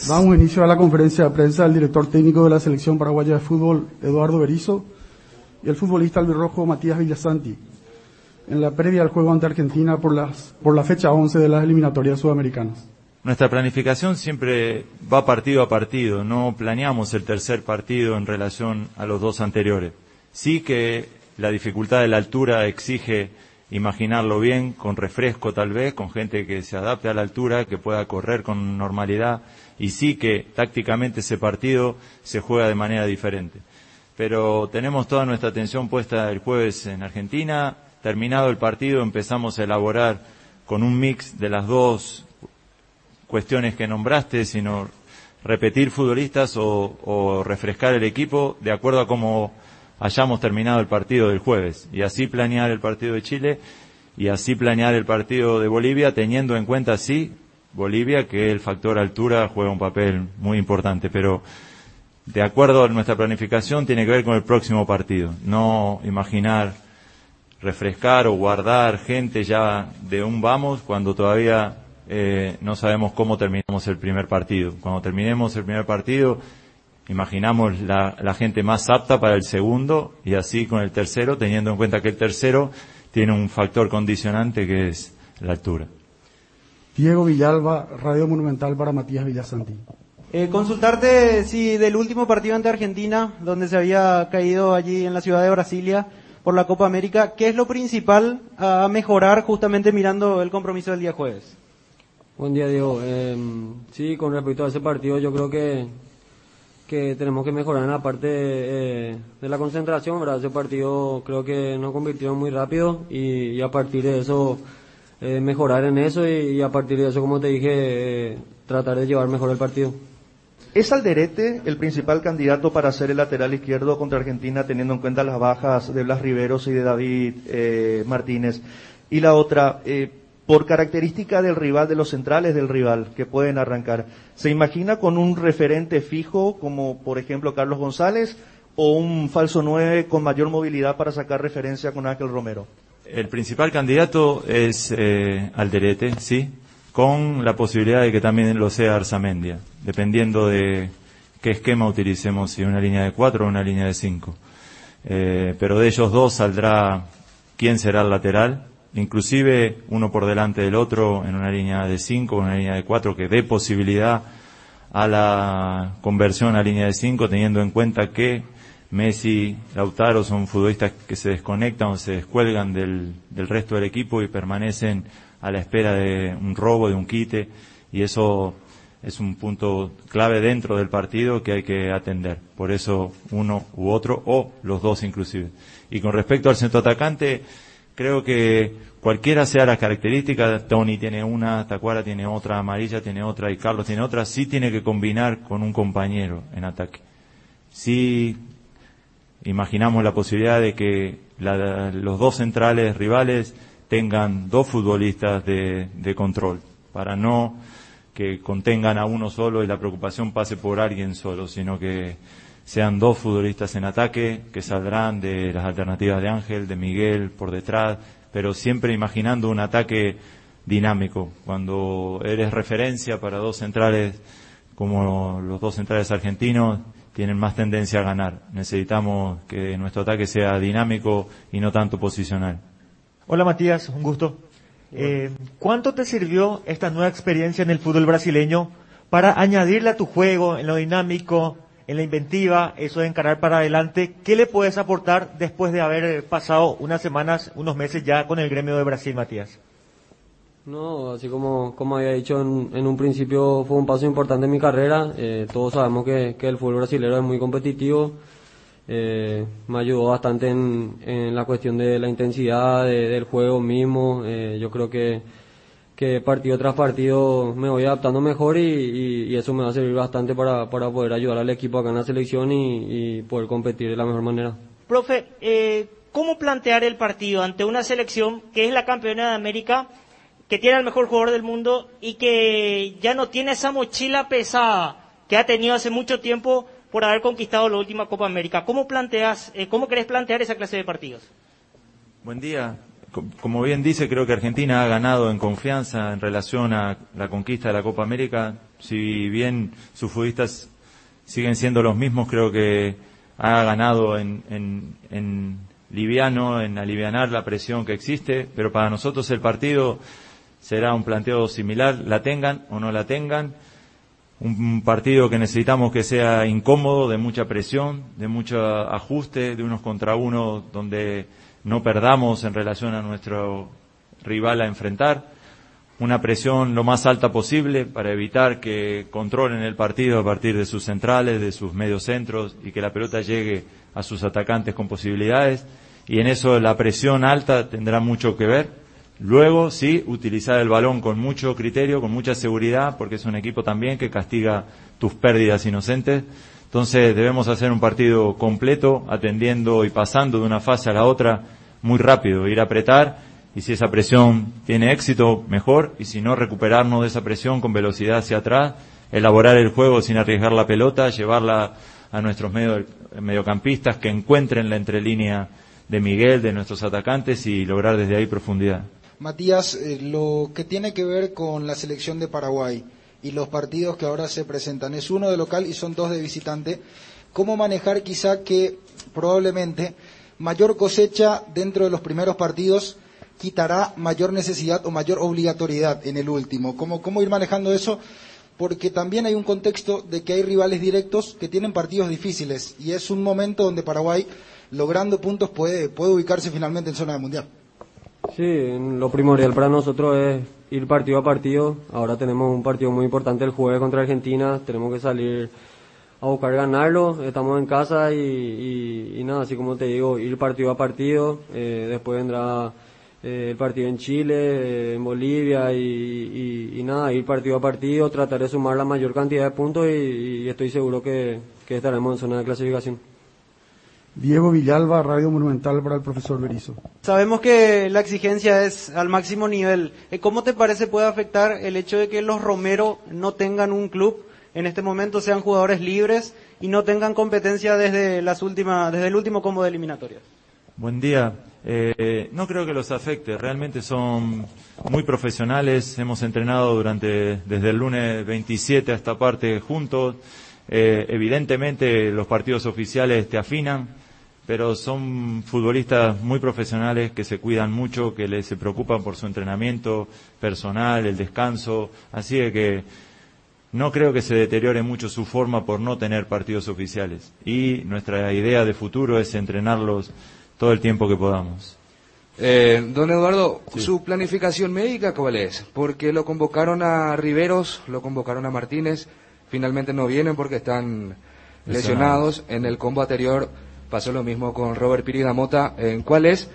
Damos inicio a la conferencia de prensa del director técnico de la selección paraguaya de fútbol, Eduardo Berizzo, y el futbolista albirrojo Matías Villasanti, en la previa al juego ante Argentina por la fecha 11 de las eliminatorias sudamericanas. Nuestra planificación siempre va partido a partido, no planeamos el tercer partido en relación a los dos anteriores. Sí que la dificultad de la altura exige imaginarlo bien, con refresco tal vez, con gente que se adapte a la altura, que pueda correr con normalidad, y sí que tácticamente ese partido se juega de manera diferente. Pero tenemos toda nuestra atención puesta el jueves en Argentina. Terminado el partido empezamos a elaborar con un mix de las dos cuestiones que nombraste, sino repetir futbolistas o refrescar el equipo de acuerdo a cómo hayamos terminado el partido del jueves, y así planear el partido de Chile y así planear el partido de Bolivia, teniendo en cuenta sí Bolivia, que el factor altura juega un papel muy importante, pero de acuerdo a nuestra planificación tiene que ver con el próximo partido, no imaginar refrescar o guardar gente ya de un vamos cuando todavía no sabemos cómo terminamos el primer partido. Cuando terminemos el primer partido imaginamos la gente más apta para el segundo, y así con el tercero, teniendo en cuenta que el tercero tiene un factor condicionante que es la altura. Diego Villalba, Radio Monumental para Matías Villasanti. Consultarte si del último partido ante Argentina, donde se había caído allí en la ciudad de Brasilia por la Copa América, ¿qué es lo principal a mejorar justamente mirando el compromiso del día jueves? Buen día, Diego. Sí, con respecto a ese partido, yo creo que tenemos que mejorar en la parte de la concentración, ¿verdad? Ese partido creo que nos convirtieron muy rápido y a partir de eso mejorar en eso y a partir de eso, como te dije, tratar de llevar mejor el partido. ¿Es Alderete el principal candidato para ser el lateral izquierdo contra Argentina, teniendo en cuenta las bajas de Blas Riveros y de David Martínez? Y la otra, por característica del rival, de los centrales del rival que pueden arrancar, ¿se imagina con un referente fijo, como por ejemplo Carlos González, o un falso 9 con mayor movilidad para sacar referencia con Ángel Romero? El principal candidato es Alderete, sí, con la posibilidad de que también lo sea Arzamendia, dependiendo de qué esquema utilicemos, si una línea de 4 o una línea de 5. Pero de ellos dos saldrá quién será el lateral, inclusive uno por delante del otro en una línea de 5 o una línea de 4 que dé posibilidad a la conversión a línea de 5, teniendo en cuenta que Messi, Lautaro son futbolistas que se desconectan o se descuelgan del resto del equipo y permanecen a la espera de un robo, de un quite, y eso es un punto clave dentro del partido que hay que atender. Por eso uno u otro, o los dos inclusive. Y con respecto al centroatacante, creo que cualquiera sea la característica, Tony tiene una, Tacuara tiene otra, Amarilla tiene otra y Carlos tiene otra, sí tiene que combinar con un compañero en ataque. Sí imaginamos la posibilidad de que los dos centrales rivales tengan dos futbolistas de control, para no que contengan a uno solo y la preocupación pase por alguien solo, sino que sean dos futbolistas en ataque que saldrán de las alternativas de Ángel, de Miguel por detrás, pero siempre imaginando un ataque dinámico. Cuando eres referencia para dos centrales como los dos centrales argentinos, tienen más tendencia a ganar. Necesitamos que nuestro ataque sea dinámico y no tanto posicional. Hola Matías, un gusto. ¿Cuánto te sirvió esta nueva experiencia en el fútbol brasileño para añadirle a tu juego, en lo dinámico, en la inventiva, eso de encarar para adelante? ¿Qué le puedes aportar después de haber pasado unas semanas, unos meses ya con el gremio de Brasil, Matías? No, así como había dicho en un principio, fue un paso importante en mi carrera. Todos sabemos que el fútbol brasileño es muy competitivo. Me ayudó bastante en la cuestión de la intensidad del juego mismo. Yo creo que partido tras partido me voy adaptando mejor y eso me va a servir bastante para poder ayudar al equipo acá en la selección y poder competir de la mejor manera. Profe, ¿cómo plantear el partido ante una selección que es la campeona de América, que tiene al mejor jugador del mundo y que ya no tiene esa mochila pesada que ha tenido hace mucho tiempo por haber conquistado la última Copa América? ¿Cómo querés plantear esa clase de partidos? Buen día. como bien dice, creo que Argentina ha ganado en confianza en relación a la conquista de la Copa América. Si bien sus futbolistas siguen siendo los mismos, creo que ha ganado en liviano, en alivianar la presión que existe, pero para nosotros el partido será un planteo similar, la tengan o no la tengan. Un partido que necesitamos que sea incómodo, de mucha presión, de mucho ajuste, de unos contra uno, donde no perdamos en relación a nuestro rival a enfrentar. Una presión lo más alta posible para evitar que controlen el partido a partir de sus centrales, de sus mediocentros, y que la pelota llegue a sus atacantes con posibilidades. Y en eso la presión alta tendrá mucho que ver. Luego, sí, utilizar el balón con mucho criterio, con mucha seguridad, porque es un equipo también que castiga tus pérdidas inocentes. Entonces debemos hacer un partido completo, atendiendo y pasando de una fase a la otra muy rápido, ir a apretar, y si esa presión tiene éxito, mejor, y si no, recuperarnos de esa presión con velocidad hacia atrás, elaborar el juego sin arriesgar la pelota, llevarla a nuestros mediocampistas que encuentren la entrelínea de Miguel, de nuestros atacantes, y lograr desde ahí profundidad. Matías, lo que tiene que ver con la selección de Paraguay y los partidos que ahora se presentan, es uno de local y son 2 de visitante. ¿Cómo manejar quizá que probablemente mayor cosecha dentro de los primeros partidos quitará mayor necesidad o mayor obligatoriedad en el último? ¿Cómo ir manejando eso? Porque también hay un contexto de que hay rivales directos que tienen partidos difíciles y es un momento donde Paraguay, logrando puntos, puede ubicarse finalmente en zona de mundial. Sí, lo primordial para nosotros es ir partido a partido. Ahora tenemos un partido muy importante el jueves contra Argentina, tenemos que salir a buscar ganarlo, estamos en casa y nada, así como te digo, ir partido a partido. Después vendrá el partido en Chile, en Bolivia y nada, ir partido a partido, tratar de sumar la mayor cantidad de puntos y estoy seguro que estaremos en zona de clasificación. Diego Villalba, Radio Monumental, para el profesor Berizzo. Sabemos que la exigencia es al máximo nivel. ¿Cómo te parece puede afectar el hecho de que los Romero no tengan un club en este momento, sean jugadores libres y no tengan competencia desde el último combo de eliminatorias? Buen día. No creo que los afecte, realmente son muy profesionales, hemos entrenado desde el lunes 27 a esta parte juntos. Evidentemente los partidos oficiales te afinan, pero son futbolistas muy profesionales que se cuidan mucho, que se preocupan por su entrenamiento personal, el descanso, así de que no creo que se deteriore mucho su forma por no tener partidos oficiales. Y nuestra idea de futuro es entrenarlos todo el tiempo que podamos. Don Eduardo, Sí. ¿Su planificación médica cuál es? Porque lo convocaron a Riveros, lo convocaron a Martínez, finalmente no vienen porque están lesionados. En el combo anterior pasó lo mismo con Robert Pirida Mota. ¿Cuál es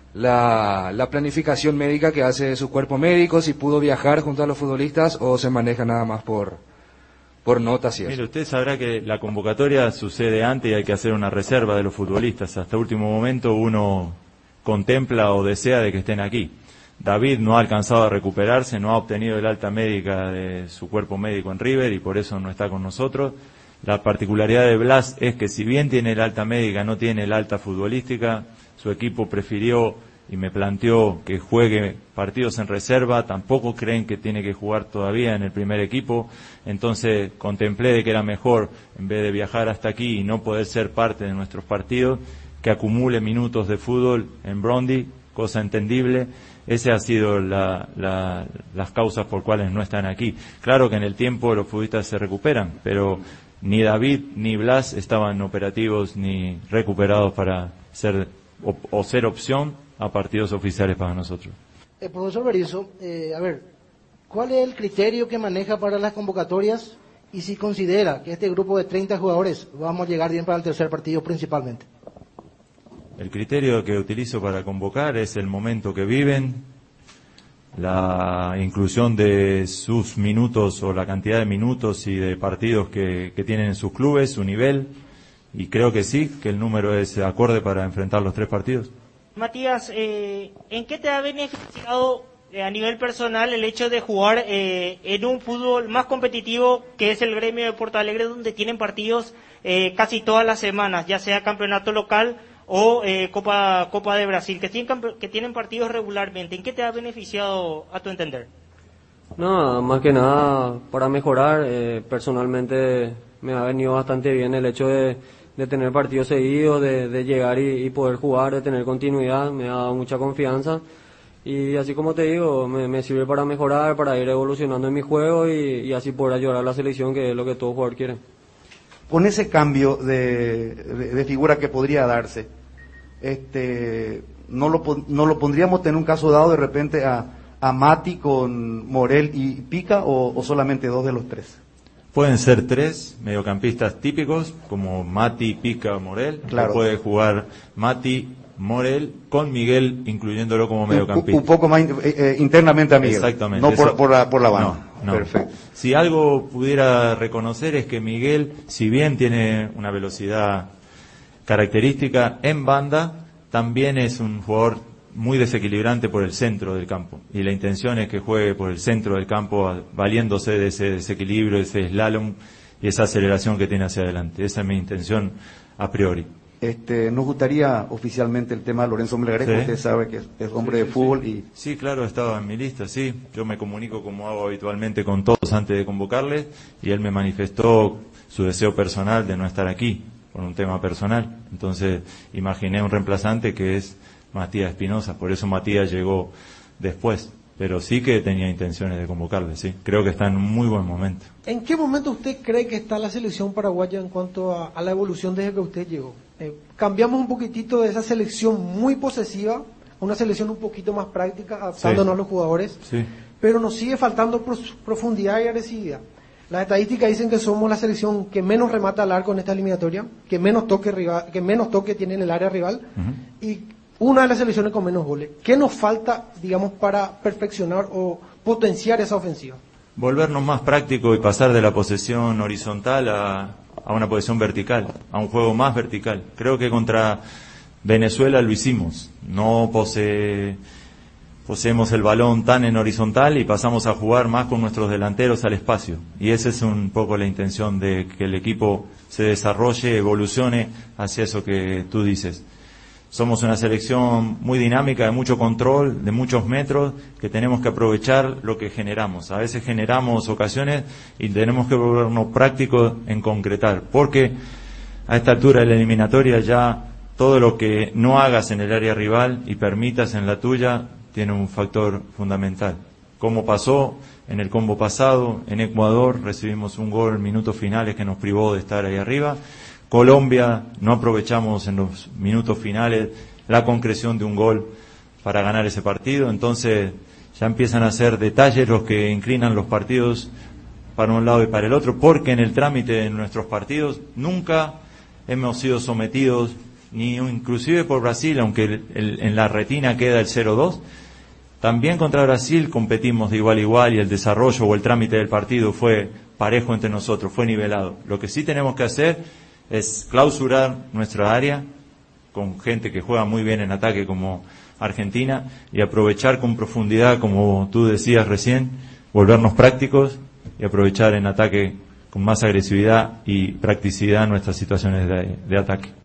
la planificación médica que hace su cuerpo médico? ¿Si pudo viajar junto a los futbolistas o se maneja nada más por notas y eso? Mire, usted sabrá que la convocatoria sucede antes y hay que hacer una reserva de los futbolistas. Hasta último momento uno contempla o desea de que estén aquí. David no ha alcanzado a recuperarse, no ha obtenido el alta médica de su cuerpo médico en River y por eso no está con nosotros. La particularidad de Blas es que si bien tiene el alta médica, no tiene el alta futbolística. Su equipo prefirió y me planteó que juegue partidos en reserva, tampoco creen que tiene que jugar todavía en el primer equipo, entonces contemplé de que era mejor, en vez de viajar hasta aquí y no poder ser parte de nuestros partidos, que acumule minutos de fútbol en Brondi, cosa entendible. Ese ha sido las causas por cuales no están aquí. Claro que en el tiempo los futbolistas se recuperan, pero ni David ni Blas estaban operativos ni recuperados para ser opción a partidos oficiales para nosotros. Profesor Berizzo, ¿cuál es el criterio que maneja para las convocatorias y si considera que este grupo de 30 jugadores vamos a llegar bien para el tercer partido principalmente? El criterio que utilizo para convocar es el momento que viven, la inclusión de sus minutos o la cantidad de minutos y de partidos que tienen en sus clubes, su nivel, y creo que sí, que el número es acorde para enfrentar los 3 partidos. Matías, ¿en qué te ha beneficiado a nivel personal el hecho de jugar en un fútbol más competitivo que es el Gremio de Porto Alegre, donde tienen partidos casi todas las semanas, ya sea campeonato local o Copa de Brasil, que tienen partidos regularmente, ¿en qué te ha beneficiado a tu entender? No, más que nada para mejorar. Personalmente me ha venido bastante bien el hecho de tener partidos seguidos, de llegar y poder jugar, de tener continuidad. Me ha dado mucha confianza y así como te digo, me sirve para mejorar, para ir evolucionando en mi juego y así poder ayudar a la selección, que es lo que todo jugador quiere. Con ese cambio de figura que podría darse, no lo pondríamos en un caso dado de repente a Mati con Morel y Pica, o solamente dos de los tres? Pueden ser tres mediocampistas típicos, como Mati, Pica, Morel. Claro. O puede jugar Mati, Morel, con Miguel, incluyéndolo como mediocampista. Un poco más internamente a Miguel. Exactamente. No por la banda. No. Perfecto. Si algo pudiera reconocer es que Miguel, si bien tiene una velocidad característica en banda, también es un jugador muy desequilibrante por el centro del campo, y la intención es que juegue por el centro del campo valiéndose de ese desequilibrio, ese slalom y esa aceleración que tiene hacia adelante. Esa es mi intención a priori. Nos gustaría oficialmente el tema de Lorenzo Melgarejo. Sí. Usted sabe que es hombre de fútbol. Sí, claro, estaba en mi lista, sí. Yo me comunico como hago habitualmente con todos antes de convocarles, y él me manifestó su deseo personal de no estar aquí por un tema personal. Entonces imaginé un reemplazante que es Matías Espinosa, por eso Matías llegó después, pero sí que tenía intenciones de convocarle, sí. Creo que está en un muy buen momento. ¿En qué momento usted cree que está la selección paraguaya en cuanto a la evolución desde que usted llegó? Cambiamos un poquitito de esa selección muy posesiva a una selección un poquito más práctica, adaptándonos a los jugadores, pero nos sigue faltando profundidad y agresividad. Las estadísticas dicen que somos la selección que menos remata al arco en esta eliminatoria, que menos toque tiene en el área rival, y una de las selecciones con menos goles. ¿Qué nos falta, digamos, para perfeccionar o potenciar esa ofensiva? Volvernos más prácticos y pasar de la posesión horizontal a una posesión vertical, a un juego más vertical. Creo que contra Venezuela lo hicimos. No poseemos el balón tan en horizontal y pasamos a jugar más con nuestros delanteros al espacio. Y esa es un poco la intención, de que el equipo se desarrolle, evolucione hacia eso que tú dices. Somos una selección muy dinámica, de mucho control, de muchos metros, que tenemos que aprovechar lo que generamos. A veces generamos ocasiones y tenemos que volvernos prácticos en concretar, porque a esta altura de la eliminatoria ya todo lo que no hagas en el área rival y permitas en la tuya tiene un factor fundamental. Como pasó en el combo pasado, en Ecuador recibimos un gol en minutos finales que nos privó de estar ahí arriba. Colombia, no aprovechamos en los minutos finales la concreción de un gol para ganar ese partido. Entonces ya empiezan a ser detalles los que inclinan los partidos para un lado y para el otro, porque en el trámite de nuestros partidos nunca hemos sido sometidos, ni inclusive por Brasil, aunque en la retina queda el 0-2. También contra Brasil competimos de igual a igual, y el desarrollo o el trámite del partido fue parejo entre nosotros, fue nivelado. Lo que sí tenemos que hacer es clausurar nuestra área con gente que juega muy bien en ataque como Argentina, y aprovechar con profundidad, como tú decías recién, volvernos prácticos y aprovechar en ataque con más agresividad y practicidad nuestras situaciones de ataque.